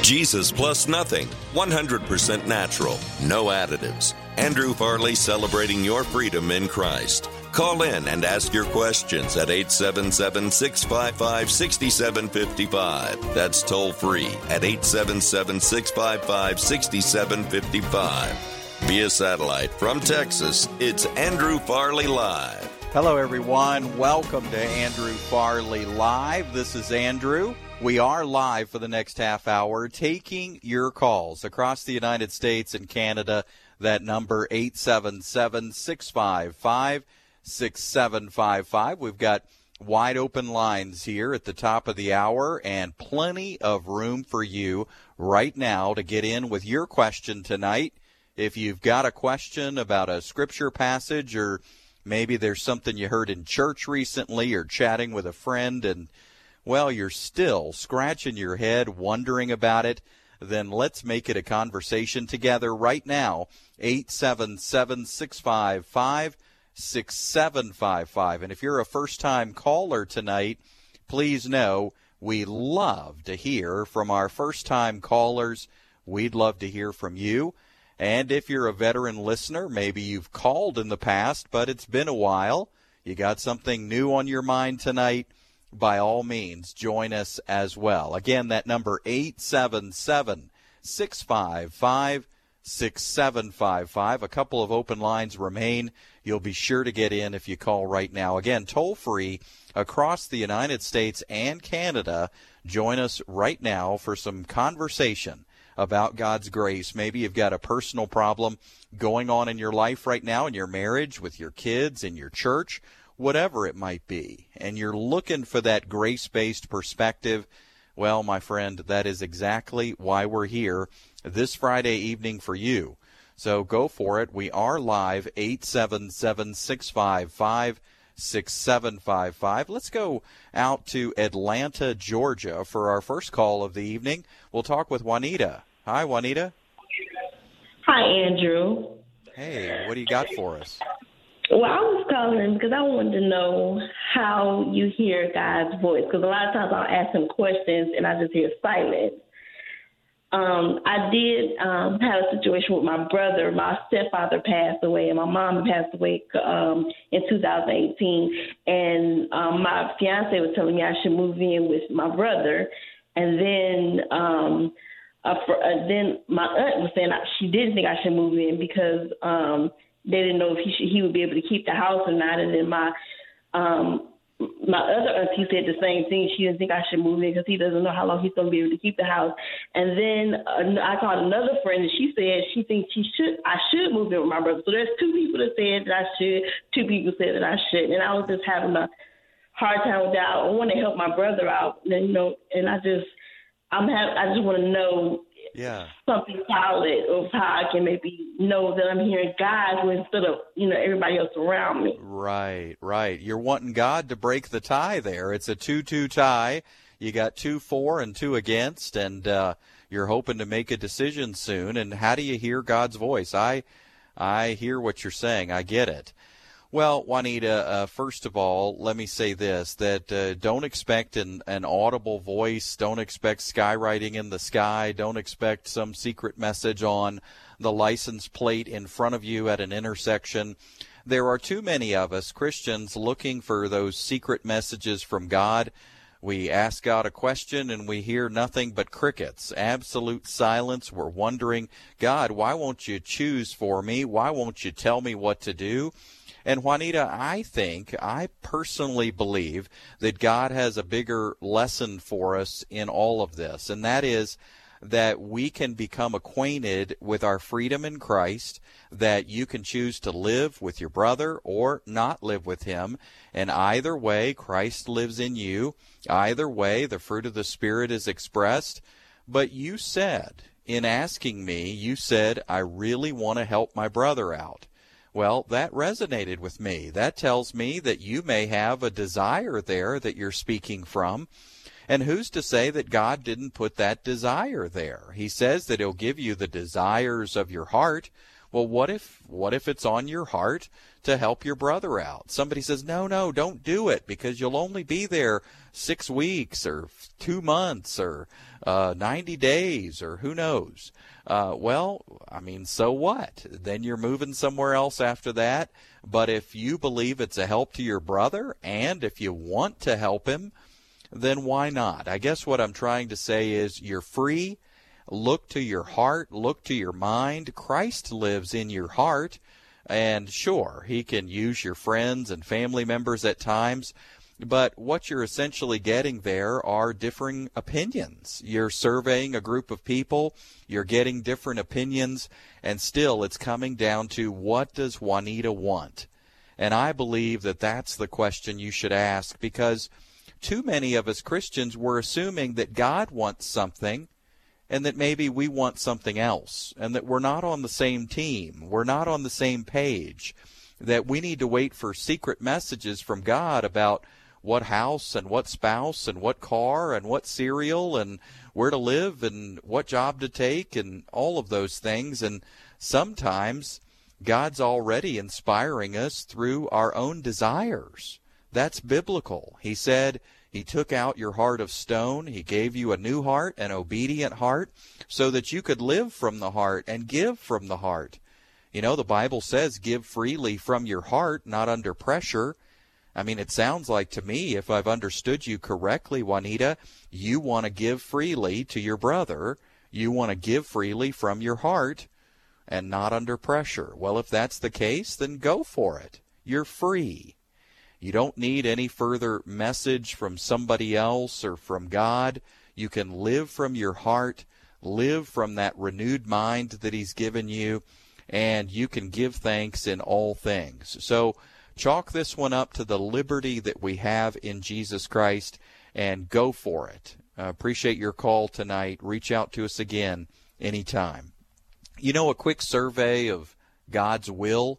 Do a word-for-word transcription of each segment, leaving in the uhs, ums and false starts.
Jesus plus nothing, one hundred percent natural, no additives. Andrew Farley celebrating your freedom in Christ. Call in and ask your questions at eight seven seven, six five five, six seven five five. That's toll free at eight seven seven, six five five, six seven five five. Via satellite from Texas, it's Andrew Farley Live. Hello, everyone. Welcome to Andrew Farley Live. This is Andrew. We are live for the next half hour, taking your calls across the United States and Canada. That number, eight seven seven, six five five, six seven five five. We've got wide open lines here at the top of the hour and plenty of room for you right now to get in with your question tonight. If you've got a question about a scripture passage, or maybe there's something you heard in church recently, or chatting with a friend and, well, you're still scratching your head wondering about it, then let's make it a conversation together right now. eight seven seven, six five five, six seven five five. And if you're a first-time caller tonight, please know we love to hear from our first-time callers. We'd love to hear from you. And if you're a veteran listener, maybe you've called in the past, but it's been a while, you got something new on your mind tonight, by all means, join us as well. Again, that number, eight seven seven, six five five, six seven five five. A couple of open lines remain. You'll be sure to get in if you call right now. Again, toll-free across the United States and Canada. Join us right now for some conversation about God's grace. Maybe you've got a personal problem going on in your life right now, in your marriage, with your kids, in your church, whatever it might be, and you're looking for that grace-based perspective. Well, my friend, that is exactly why we're here this Friday evening for you. So go for it. We are live, eight seven seven, six five five, six seven five five. Let's go out to Atlanta, Georgia for our first call of the evening. We'll talk with Juanita. Hi, Juanita. Hi, Andrew. Hey, what do you got for us? Well, I was calling because I wanted to know how you hear God's voice, because a lot of times I'll ask him questions and I just hear silence. Um, I did um, have a situation with my brother. My stepfather passed away, and my mom passed away um, in two thousand eighteen. And um, my fiance was telling me I should move in with my brother. And then um, uh, for, uh, then my aunt was saying I, she didn't think I should move in because um, they didn't know if he should, he would be able to keep the house or not. And then my um, My other auntie said the same thing. She didn't think I should move in because he doesn't know how long he's going to be able to keep the house. And then uh, I called another friend, and she said she thinks she should. I should move in with my brother. So there's two people that said that I should. Two people said that I shouldn't. And I was just having a hard time with that. I want to help my brother out, and, you know. And I just, I'm have, I just want to know. Yeah. Something solid of how I can maybe know that I'm hearing God instead of, you know, everybody else around me. Right, right. You're wanting God to break the tie there. It's a two two tie. You got two for and two against, and uh, you're hoping to make a decision soon. And how do you hear God's voice? I, I hear what you're saying. I get it. Well, Juanita, uh, first of all, let me say this, that uh, don't expect an, an audible voice. Don't expect skywriting in the sky. Don't expect some secret message on the license plate in front of you at an intersection. There are too many of us Christians looking for those secret messages from God. We ask God a question and we hear nothing but crickets, absolute silence. We're wondering, God, why won't you choose for me? Why won't you tell me what to do? And Juanita, I think, I personally believe that God has a bigger lesson for us in all of this, and that is that we can become acquainted with our freedom in Christ, that you can choose to live with your brother or not live with him, and either way, Christ lives in you. Either way, the fruit of the Spirit is expressed. But you said, in asking me, you said, I really want to help my brother out. Well, that resonated with me. That tells me that you may have a desire there that you're speaking from. And who's to say that God didn't put that desire there? He says that he'll give you the desires of your heart. Well, what if what if it's on your heart to help your brother out? Somebody says, no, no, don't do it because you'll only be there six weeks or two months or uh, ninety days or who knows. Uh, well, I mean, so what? Then you're moving somewhere else after that. But if you believe it's a help to your brother and if you want to help him, then why not? I guess what I'm trying to say is you're free. Look to your heart. Look to your mind. Christ lives in your heart. And sure, he can use your friends and family members at times. But what you're essentially getting there are differing opinions. You're surveying a group of people. You're getting different opinions. And still, it's coming down to what does Juanita want? And I believe that that's the question you should ask, because too many of us Christians were assuming that God wants something and that maybe we want something else, and that we're not on the same team, we're not on the same page, that we need to wait for secret messages from God about what house and what spouse and what car and what cereal and where to live and what job to take and all of those things. And sometimes God's already inspiring us through our own desires. That's biblical. He said he took out your heart of stone. He gave you a new heart, an obedient heart, so that you could live from the heart and give from the heart. You know, the Bible says give freely from your heart, not under pressure. I mean, it sounds like to me, if I've understood you correctly, Juanita, you want to give freely to your brother. You want to give freely from your heart and not under pressure. Well, if that's the case, then go for it. You're free. You don't need any further message from somebody else or from God. You can live from your heart, live from that renewed mind that he's given you, and you can give thanks in all things. So chalk this one up to the liberty that we have in Jesus Christ and go for it. I appreciate your call tonight. Reach out to us again anytime. You know, a quick survey of God's will,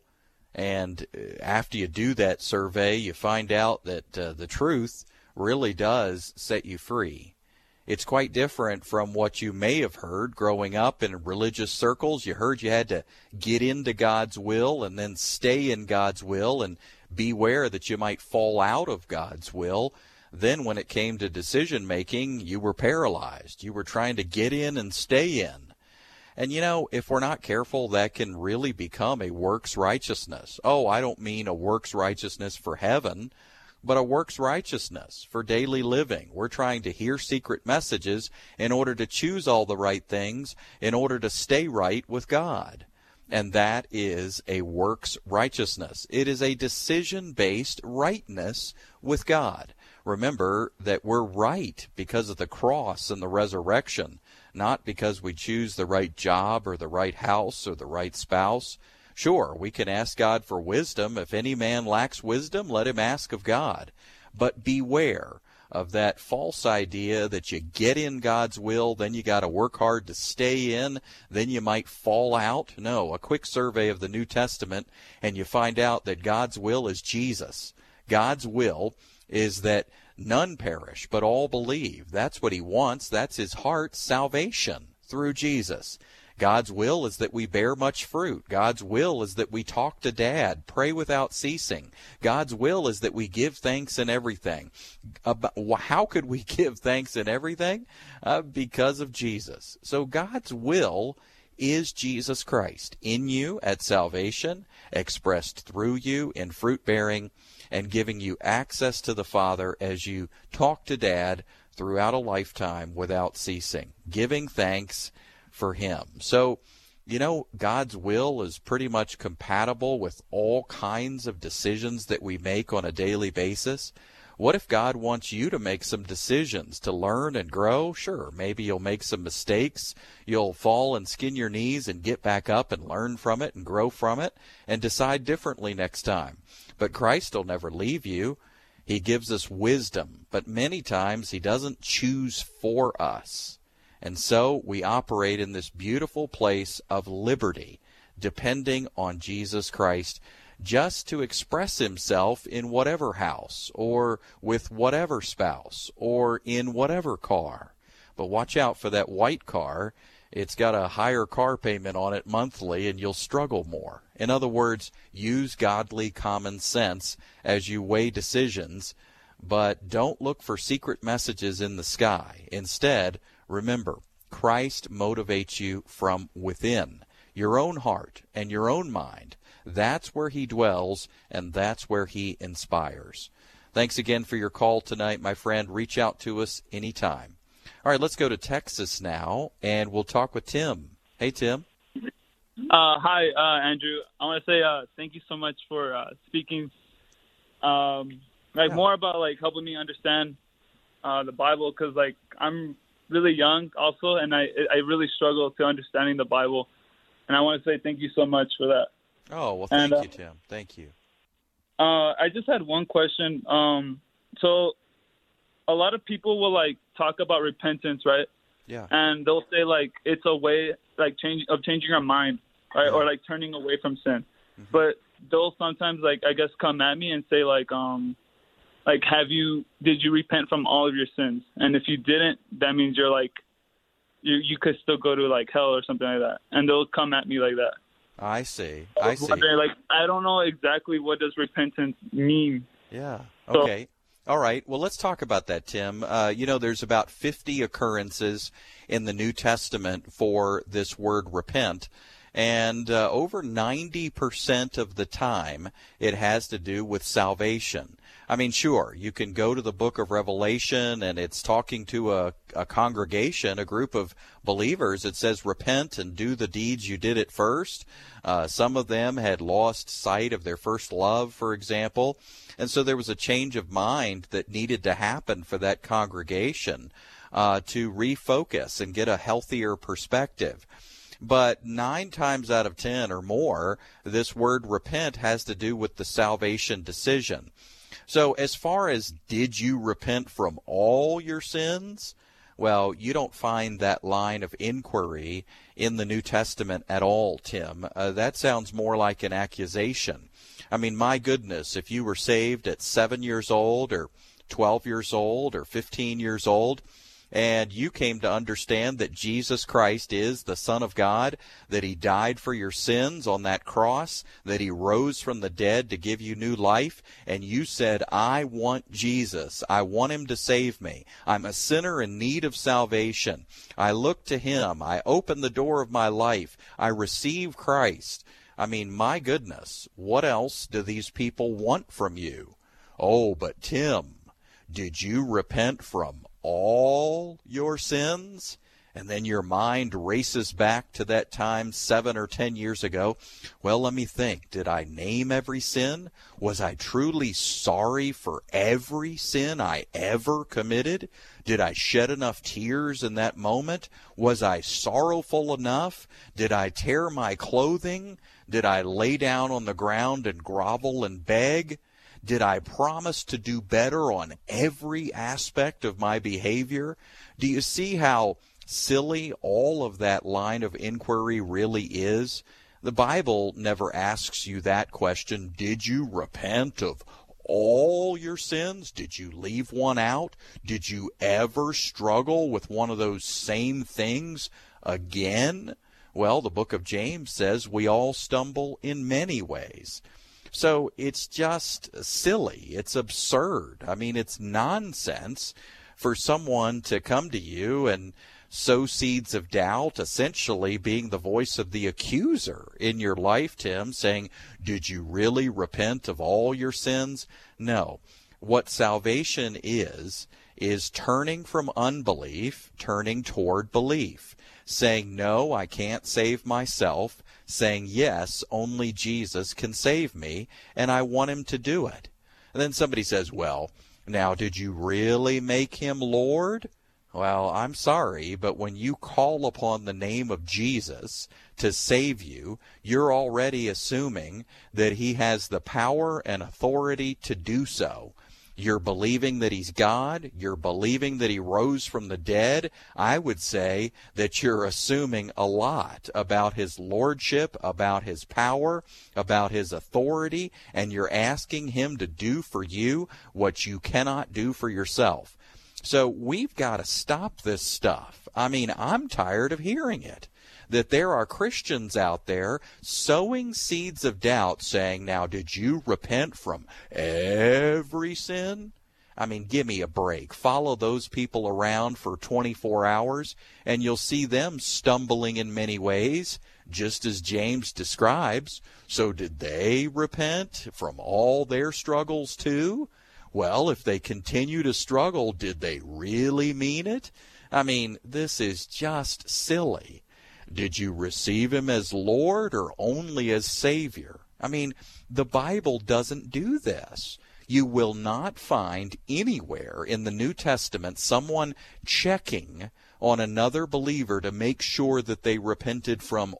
and after you do that survey, you find out that uh, the truth really does set you free. It's quite different from what you may have heard growing up in religious circles. You heard you had to get into God's will and then stay in God's will and beware that you might fall out of God's will. Then when it came to decision making, you were paralyzed. You were trying to get in and stay in. And, you know, if we're not careful, that can really become a works righteousness. Oh, I don't mean a works righteousness for heaven, but a works righteousness for daily living. We're trying to hear secret messages in order to choose all the right things, in order to stay right with God. And that is a works righteousness. It is a decision-based rightness with God. Remember that we're right because of the cross and the resurrection, not because we choose the right job or the right house or the right spouse. Sure, we can ask God for wisdom. If any man lacks wisdom, let him ask of God. But beware of that false idea that you get in God's will, then you got to work hard to stay in, then you might fall out. No, a quick survey of the New Testament, and you find out that God's will is Jesus. God's will is that none perish, but all believe. That's what he wants. That's his heart, salvation through Jesus. God's will is that we bear much fruit. God's will is that we talk to Dad, pray without ceasing. God's will is that we give thanks in everything. About, how could we give thanks in everything? Uh, because of Jesus. So God's will is Jesus Christ in you at salvation, expressed through you in fruit bearing, and giving you access to the Father as you talk to Dad throughout a lifetime without ceasing, giving thanks for him. So, you know, God's will is pretty much compatible with all kinds of decisions that we make on a daily basis. What if God wants you to make some decisions to learn and grow? Sure, maybe you'll make some mistakes. You'll fall and skin your knees and get back up and learn from it and grow from it and decide differently next time. But Christ will never leave you. He gives us wisdom, but many times he doesn't choose for us. And so we operate in this beautiful place of liberty, depending on Jesus Christ, just to express himself in whatever house, or with whatever spouse, or in whatever car. But watch out for that white car, it's got a higher car payment on it monthly, and you'll struggle more. In other words, use godly common sense as you weigh decisions, but don't look for secret messages in the sky. Instead, remember, Christ motivates you from within, your own heart and your own mind. That's where he dwells, and that's where he inspires. Thanks again for your call tonight, my friend. Reach out to us anytime. All right, let's go to Texas now, and we'll talk with Tim. Hey, Tim. Uh, hi, uh, Andrew. I want to say uh, thank you so much for uh, speaking um, like yeah. more about like helping me understand uh, the Bible, because like I'm really young also, and I I really struggle to understanding the Bible, and I want to say thank you so much for that. Oh, well, thank and, uh, you, Tim. Thank you. Uh, I just had one question. Um, so a lot of people will like talk about repentance, right? Yeah. And they'll say like it's a way like change of changing our mind, right? Yeah. Or like turning away from sin. Mm-hmm. But they'll sometimes like I guess come at me and say like um like have you did you repent from all of your sins? And if you didn't, that means you're like you you could still go to like hell or something like that. And they'll come at me like that. I see. I, I see. Like I don't know exactly what does repentance mean. Yeah. So, Okay. All right. Well, let's talk about that, Tim. Uh, you know, there's about fifty occurrences in the New Testament for this word repent, and uh, over ninety percent of the time it has to do with salvation. I mean, sure, you can go to the book of Revelation, and it's talking to a, a congregation, a group of believers. It says, repent and do the deeds you did at first. Uh, some of them had lost sight of their first love, for example. And so there was a change of mind that needed to happen for that congregation uh, to refocus and get a healthier perspective. But nine times out of ten or more, this word repent has to do with the salvation decision. So as far as did you repent from all your sins? Well, you don't find that line of inquiry in the New Testament at all, Tim. Uh, that sounds more like an accusation. I mean, my goodness, if you were saved at seven years old or twelve years old or fifteen years old, and you came to understand that Jesus Christ is the Son of God, that he died for your sins on that cross, that he rose from the dead to give you new life, and you said, I want Jesus. I want him to save me. I'm a sinner in need of salvation. I look to him. I open the door of my life. I receive Christ. I mean, my goodness, what else do these people want from you? Oh, but Tim, did you repent from all your sins? And then your mind races back to that time seven or ten years ago. Well, let me think. Did I name every sin? Was I truly sorry for every sin I ever committed? Did I shed enough tears in that moment? Was I sorrowful enough? Did I tear my clothing? Did I lay down on the ground and grovel and beg? Did I promise to do better on every aspect of my behavior? Do you see how silly all of that line of inquiry really is? The Bible never asks you that question. Did you repent of all your sins? Did you leave one out? Did you ever struggle with one of those same things again? Well, the book of James says we all stumble in many ways. So it's just silly. It's absurd. I mean, it's nonsense for someone to come to you and sow seeds of doubt, essentially being the voice of the accuser in your life, Tim, saying, did you really repent of all your sins? No. What salvation is, is turning from unbelief, turning toward belief, saying, no, I can't save myself, saying, yes, only Jesus can save me, and I want him to do it. And then somebody says, well, now, did you really make him Lord? Well, I'm sorry, but when you call upon the name of Jesus to save you, you're already assuming that he has the power and authority to do so. You're believing that he's God. You're believing that he rose from the dead. I would say that you're assuming a lot about his lordship, about his power, about his authority, and you're asking him to do for you what you cannot do for yourself. So we've got to stop this stuff. I mean, I'm tired of hearing it, that there are Christians out there sowing seeds of doubt saying, now, did you repent from every sin? I mean, give me a break. Follow those people around for twenty-four hours, and you'll see them stumbling in many ways, just as James describes. So did they repent from all their struggles too? Well, if they continue to struggle, did they really mean it? I mean, this is just silly. Did you receive him as Lord or only as Savior? I mean, the Bible doesn't do this. You will not find anywhere in the New Testament someone checking on another believer to make sure that they repented from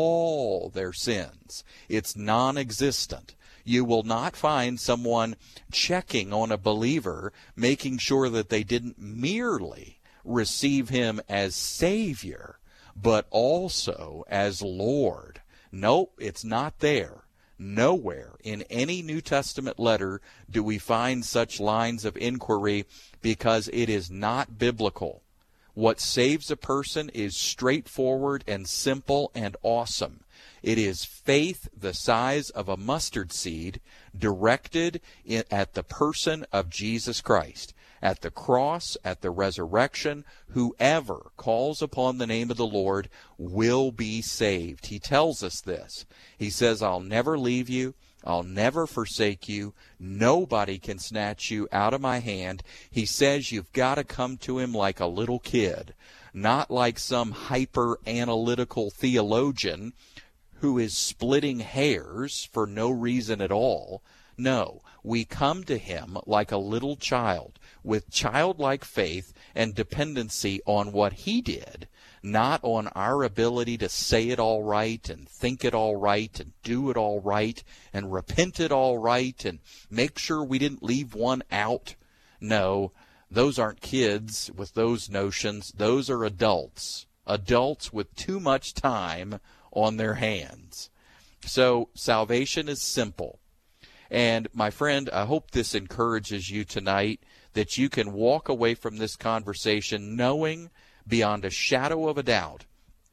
all their sins. It's non-existent. You will not find someone checking on a believer, making sure that they didn't merely receive him as Savior, but also as Lord. Nope, it's not there. Nowhere in any New Testament letter do we find such lines of inquiry, because it is not biblical. What saves a person is straightforward and simple and awesome. It is faith the size of a mustard seed directed in, at the person of Jesus Christ. At the cross, at the resurrection, whoever calls upon the name of the Lord will be saved. He tells us this. He says, I'll never leave you. I'll never forsake you. Nobody can snatch you out of my hand. He says you've got to come to him like a little kid, not like some hyper-analytical theologian who is splitting hairs for no reason at all. No, we come to him like a little child, with childlike faith and dependency on what he did, not on our ability to say it all right and think it all right and do it all right and repent it all right and make sure we didn't leave one out. No, those aren't kids with those notions. Those are adults, adults with too much time on their hands. So salvation is simple. And my friend, I hope this encourages you tonight, that you can walk away from this conversation knowing beyond a shadow of a doubt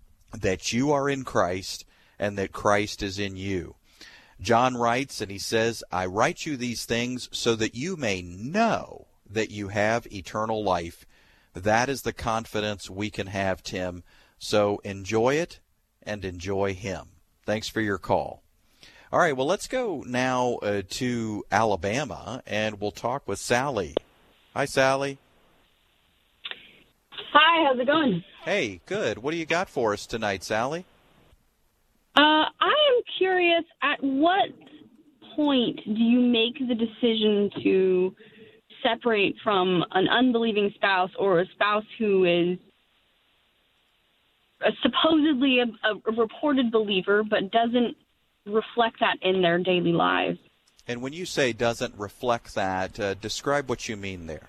that you are in Christ and that Christ is in you. John writes, and he says, I write you these things so that you may know that you have eternal life. That is the confidence we can have, Tim. So enjoy it and enjoy him. Thanks for your call. All right, well, let's go now uh, to Alabama, and we'll talk with Sally. Hi, Sally. Hi, how's it going? Hey, good. What do you got for us tonight, Sally? Uh, I am curious, at what point do you make the decision to separate from an unbelieving spouse or a spouse who is a supposedly a, a reported believer but doesn't reflect that in their daily lives? And when you say doesn't reflect that, uh, describe what you mean there.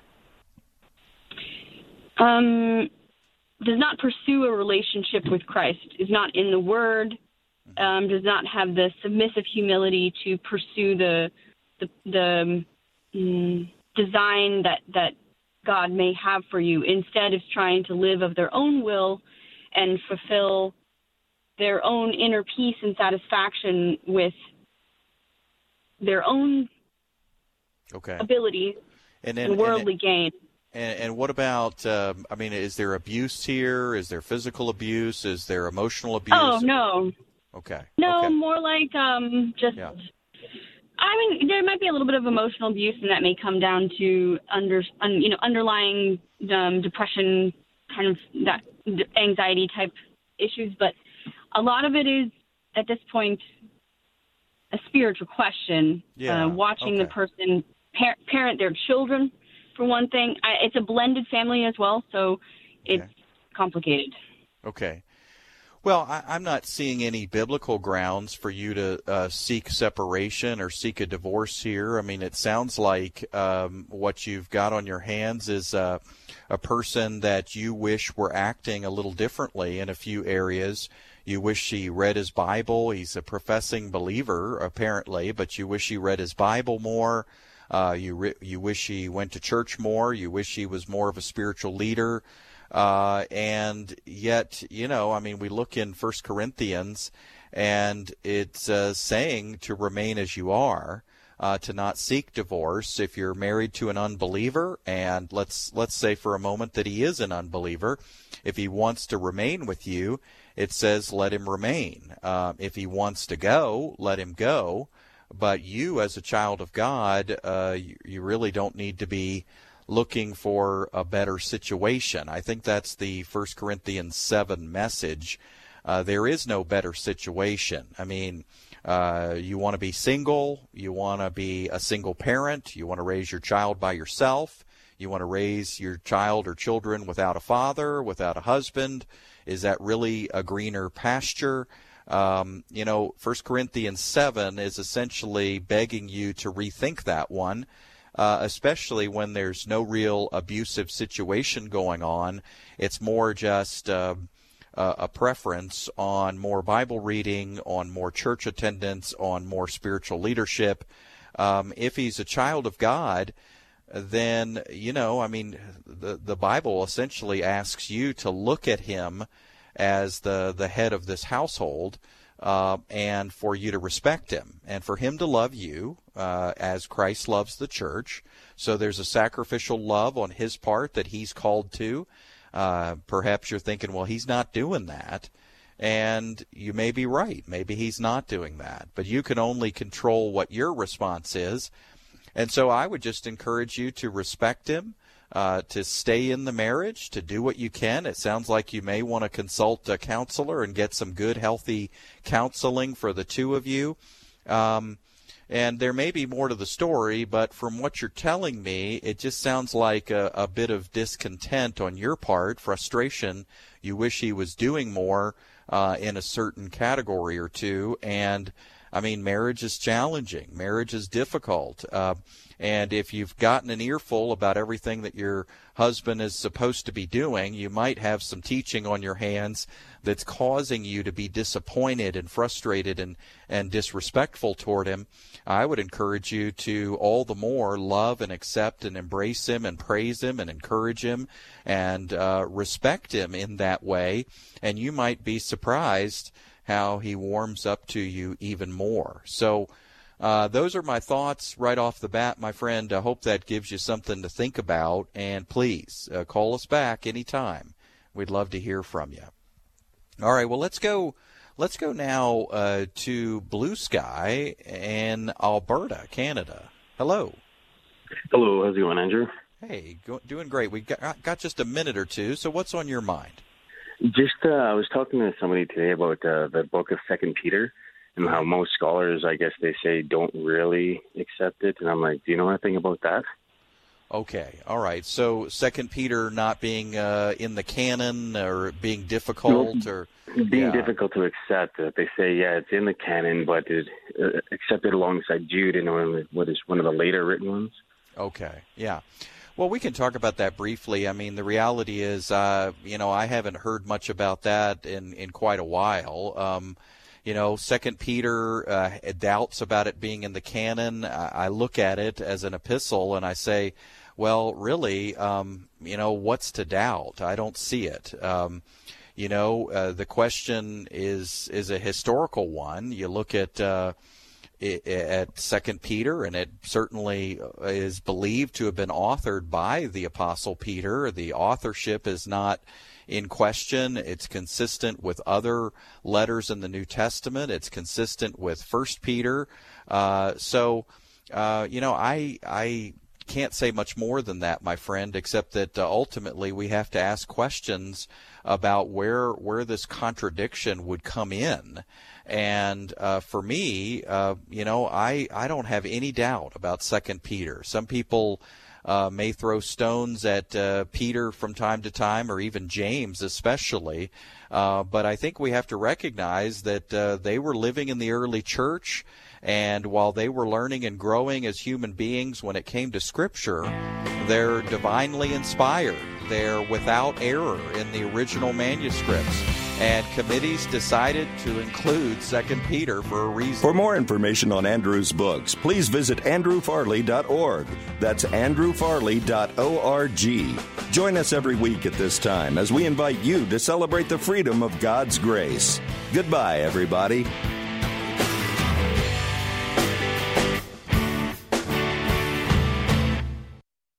Um, does not pursue a relationship with Christ, is not in the Word, um, does not have the submissive humility to pursue the the, the um, design that, that God may have for you. Instead is trying to live of their own will and fulfill their own inner peace and satisfaction with their own okay. abilities and, then, and worldly and, gain. And, and what about, um, I mean, is there abuse here? Is there physical abuse? Is there emotional abuse? Oh, no. Okay. No, okay. more like um, just, yeah. I mean, there might be a little bit of emotional abuse, and that may come down to under, un, you know, underlying um, depression, kind of that anxiety type issues, but a lot of it is, at this point, a spiritual question. Yeah. Uh, watching okay. the person par- parent their children, for one thing. I, it's a blended family as well, so it's okay. complicated. Okay. Well, I, I'm not seeing any biblical grounds for you to uh, seek separation or seek a divorce here. I mean, it sounds like um, what you've got on your hands is uh, a person that you wish were acting a little differently in a few areas. You wish he read his Bible. He's a professing believer, apparently, but you wish he read his Bible more. Uh, you re- you wish he went to church more. You wish he was more of a spiritual leader. Uh, and yet, you know, I mean, we look in First Corinthians, and it's uh, saying to remain as you are, uh, to not seek divorce. If you're married to an unbeliever, and let's let's say for a moment that he is an unbeliever, if he wants to remain with you, it says let him remain. Uh, if he wants to go, let him go. But you, as a child of God, uh, you, you really don't need to be looking for a better situation. I think that's the First Corinthians seven message. Uh, there is no better situation. I mean, uh, you want to be single, you want to be a single parent, you want to raise your child by yourself, you want to raise your child or children without a father, without a husband. Is that really a greener pasture? Um, you know, First Corinthians seven is essentially begging you to rethink that one, uh, especially when there's no real abusive situation going on. It's more just uh, a preference on more Bible reading, on more church attendance, on more spiritual leadership. Um, if he's a child of God, then, you know, I mean, the, the Bible essentially asks you to look at him as the, the head of this household, uh, and for you to respect him, and for him to love you uh, as Christ loves the church. So there's a sacrificial love on his part that he's called to. Uh, perhaps you're thinking, well, he's not doing that. And you may be right. Maybe he's not doing that. But you can only control what your response is. And so I would just encourage you to respect him, uh, to stay in the marriage, to do what you can. It sounds like you may want to consult a counselor and get some good, healthy counseling for the two of you. Um, and there may be more to the story, but from what you're telling me, it just sounds like a, a bit of discontent on your part, frustration. You wish he was doing more uh, in a certain category or two, and I mean, marriage is challenging. Marriage is difficult. Uh, and if you've gotten an earful about everything that your husband is supposed to be doing, you might have some teaching on your hands that's causing you to be disappointed and frustrated and, and disrespectful toward him. I would encourage you to all the more love and accept and embrace him and praise him and encourage him and uh, respect him in that way. And you might be surprised how he warms up to you even more. So uh, those are my thoughts right off the bat, my friend. I hope that gives you something to think about. And please uh, call us back anytime. We'd love to hear from you. All right, well, let's go let's go now uh, to Blue Sky in Alberta, Canada. Hello. Hello, how's it going, Andrew? Hey, go, doing great. We've got, got just a minute or two, so what's on your mind? Just, uh, I was talking to somebody today about uh, the book of Second Peter and how most scholars, I guess they say, don't really accept it. And I'm like, do you know anything about that? Okay, all right. So Second Peter not being uh, in the canon or being difficult, no, or being yeah. difficult to accept. Uh, they say, yeah, it's in the canon, but it's uh, accepted alongside Jude and what is one of the later written ones. Okay, yeah. Well, we can talk about that briefly. I mean, the reality is, uh, you know, I haven't heard much about that in, in quite a while. Um, you know, Second Peter uh, doubts about it being in the canon. I, I look at it as an epistle and I say, well, really, um, you know, what's to doubt? I don't see it. Um, you know, uh, the question is is a historical one. You look at uh, at Second Peter, and it certainly is believed to have been authored by the Apostle Peter. The authorship is not in question. It's consistent with other letters in the New Testament. It's consistent with First Peter. Uh, so, uh, you know, I I can't say much more than that, my friend, except that uh, ultimately we have to ask questions about where where this contradiction would come in. And uh, for me, uh, you know, I, I don't have any doubt about Second Peter. Some people uh, may throw stones at uh, Peter from time to time, or even James especially. Uh, but I think we have to recognize that uh, they were living in the early church, and while they were learning and growing as human beings when it came to Scripture, they're divinely inspired. They're without error in the original manuscripts. and committees decided to include Second Peter for a reason. For more information on Andrew's books, please visit andrew farley dot org. That's andrew farley dot org. Join us every week at this time as we invite you to celebrate the freedom of God's grace. Goodbye, everybody.